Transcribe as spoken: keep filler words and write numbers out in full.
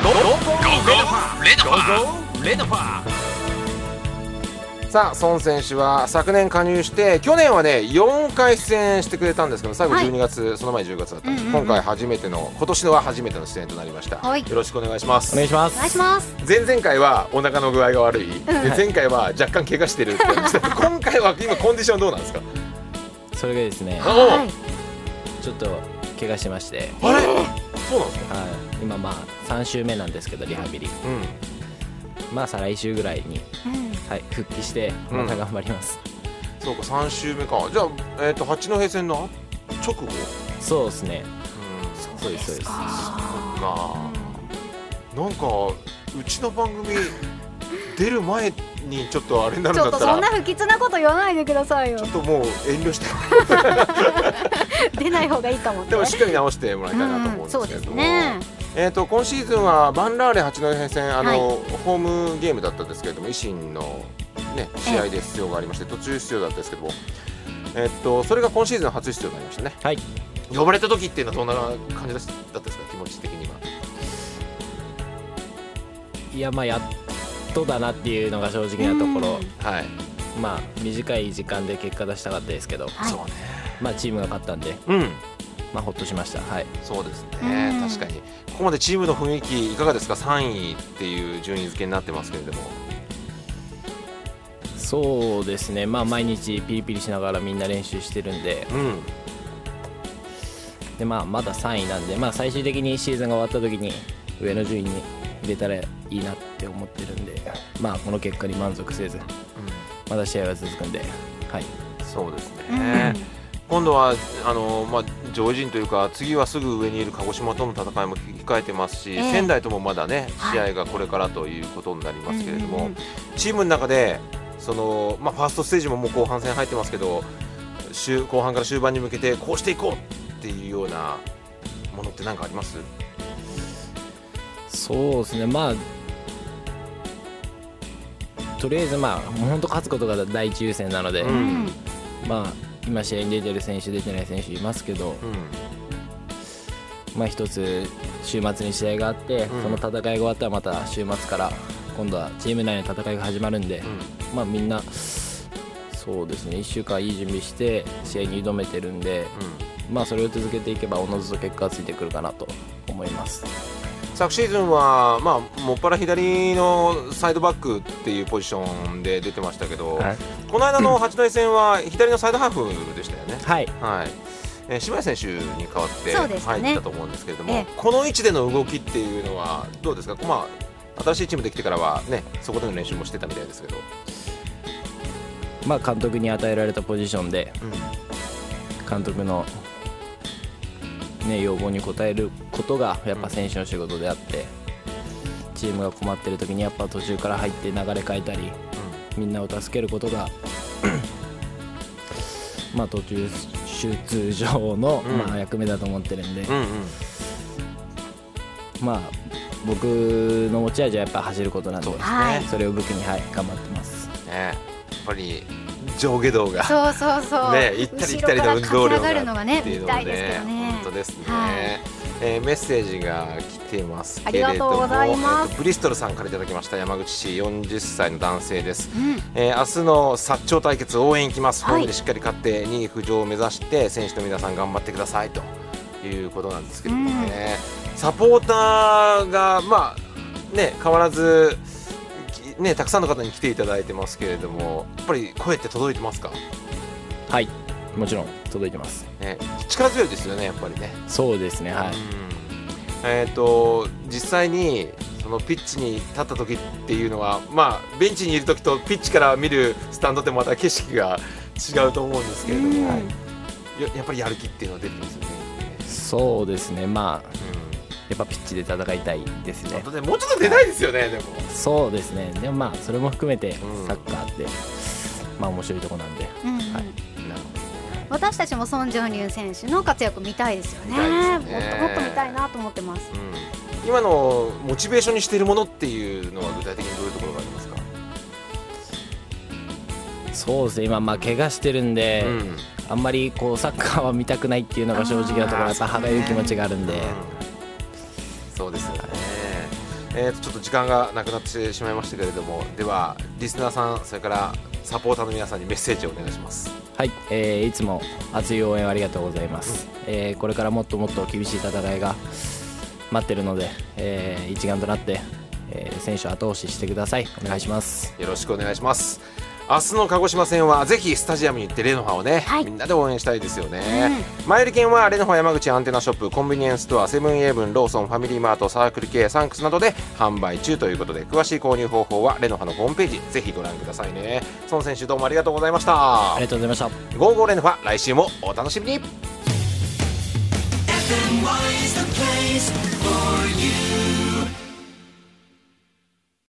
ゴーゴーレッドファーゴーゴーレッドファー。さあ孫選手は昨年加入して去年はねよんかい出演してくれたんですけど最後じゅうにがつ、はい、その前じゅうがつだったんで、うんうんうん、今回初めての今年のは初めての出演となりました、はい、よろしくお願いします。 お願いします。 お願いします。 前々回はお腹の具合が悪い、うん、で前回は若干怪我してるって言いました今回は今コンディションどうなんですか？ それがですね、 はい、 ちょっと怪我しまして、 あれ、えー、そうなんですか？ はい、今まあさん週目なんですけどリハビリ、うん、まあ再来週ぐらいに、うんはい、復帰してまた頑張ります、 うん、そうかさん週目か。じゃあ、えー、と八戸戦の直後？ そうですね、 うん、そうですそうです。そうか、なんかうちの番組出る前にちょっとあれになるんだったらちょっとそんな不吉なこと言わないでくださいよ。 ちょっともう遠慮して出ない方がいいかもね。 でもしっかり直してもらいたいなと思うんですけども、うん、そうですね。えー、と今シーズンはバンラーレ八戸戦あの、はい、ホームゲームだったんですけれども維新の、ね、試合で出場がありまして途中出場だったんですけども、えー、とそれが今シーズン初出場になりましたね、はい、呼ばれた時っていうのはどんな感じだったんですか？気持ち的には。 いやまあやっとだなっていうのが正直なところ、 はい、 まあ短い時間で結果出したかったですけど、 はい、そうね、 まあチームが勝ったんで、 うんまあ、ほっとしました、はい、 そうですね、確かにここまでチームの雰囲気いかがですか？さんいっていう順位付けになってますけれども。 そうですね、まあ、毎日ピリピリしながらみんな練習してるんで、うん、でまあ、まださんいなんで、まあ、最終的にシーズンが終わった時に上の順位に入れたらいいなって思ってるんで、まあ、この結果に満足せず、うん、まだ試合は続くんで、はい、 そうですね、うん、今度はあの、まあ、上陣というか次はすぐ上にいる鹿児島との戦いも控えてますし、えー、仙台ともまだね試合がこれからということになりますけれども、はい、チームの中でその、まあ、ファーストステージももう後半戦入ってますけど後半から終盤に向けてこうしていこうっていうようなものって何かあります？ そうですね、まあとりあえずまあ本当勝つことが第一優先なので、うん、まあ今試合に出てる選手出てない選手いますけど、うん、まあ一つ週末に試合があって、うん、その戦いが終わったらまた週末から今度はチーム内の戦いが始まるんで、うん、まあみんなそうですねいっしゅうかんいい準備して試合に挑めてるんで、うん、まあそれを続けていけばおのずと結果がついてくるかなと思います。 昨シーズンは、まあ、もっぱら左のサイドバックっていうポジションで出てましたけど、はい、この間の八戸戦は左のサイドハーフでしたよね。はい、はい、えー、柴谷選手に代わって入ったと思うんですけれども、ね、この位置での動きっていうのはどうですか？まあ、新しいチームできてからは、ね、そこでの練習もしてたみたいですけど、 まあ、監督に与えられたポジションで、うん、監督のね、要望に応えることがやっぱ選手の仕事であって、うん、チームが困ってる時にやっぱ途中から入って流れ変えたり、うん、みんなを助けることがまあ途中出場の、うん、まあ役目だと思ってるんで、うんうん、まあ僕の持ち味はやっぱ走ることなんで、 そうですね、それを武器に、はい、頑張ってます、 ね、やっぱり上下動がそうそうそう、 ね、行ったり来たりの運動量がっていうのがね、見たいですけどね。 本当ですね、はい、えー、メッセージが来てますけれども、 ありがとうございます。 えー、ブリストルさんからいただきました。山口市よんじゅっさいの男性です、うん、えー、明日の薩長対決応援行きます、はい、ホームでしっかり勝ってにい浮上を目指して選手の皆さん頑張ってくださいということなんですけどもね、うん、サポーターがまあね変わらずね、たくさんの方に来ていただいてますけれども、やっぱり声って届いてますか？ はい、もちろん届いてます、 ね、力強いですよね、やっぱりね。 そうですね、はい、 えーと、実際にそのピッチに立った時っていうのは、まあ、ベンチにいる時とピッチから見るスタンドってまた景色が違うと思うんですけれども、や, やっぱりやる気っていうのは出てますよね。 そうですね、まあ、うんやっぱピッチで戦いたいですね。 もうちょっと出たいですよね、はい、でもそうですね。でもまあそれも含めてサッカーって、うん、まあ面白いところなんで、うん、はい、なるほどね。 私たちも孫ジョンリュン選手の活躍見たいですよ ね, ねもっともっと見たいなと思ってます、 うん、今のモチベーションにしているものっていうのは具体的にどういうところがありますか？ そうですね、今まあ怪我してるんで、うん、あんまりこうサッカーは見たくないっていうのが正直なところ、やっぱ歯がゆい気持ちがあるんで、 そうですよね。 えー、とちょっと時間がなくなってしまいましたけれども、ではリスナーさん、それからサポーターの皆さんにメッセージをお願いします。 はい、えー、いつも熱い応援ありがとうございます、うん、えー、これからもっともっと厳しい戦いが待ってるので、えー、一丸となって、えー、選手を後押ししてください。お願いします。 よろしくお願いします。明日の鹿児島戦はぜひスタジアムに行ってレノファをね、はい、みんなで応援したいですよね、うん、前売り券はレノファ山口アンテナショップ、コンビニエンスストア、セブンイレブン、ローソン、ファミリーマート、サークル系、サンクスなどで販売中ということで、詳しい購入方法はレノファのホームページぜひご覧くださいね。孫選手どうもありがとうございました。 ありがとうございました。 ゴーゴーレノファ、来週もお楽しみに。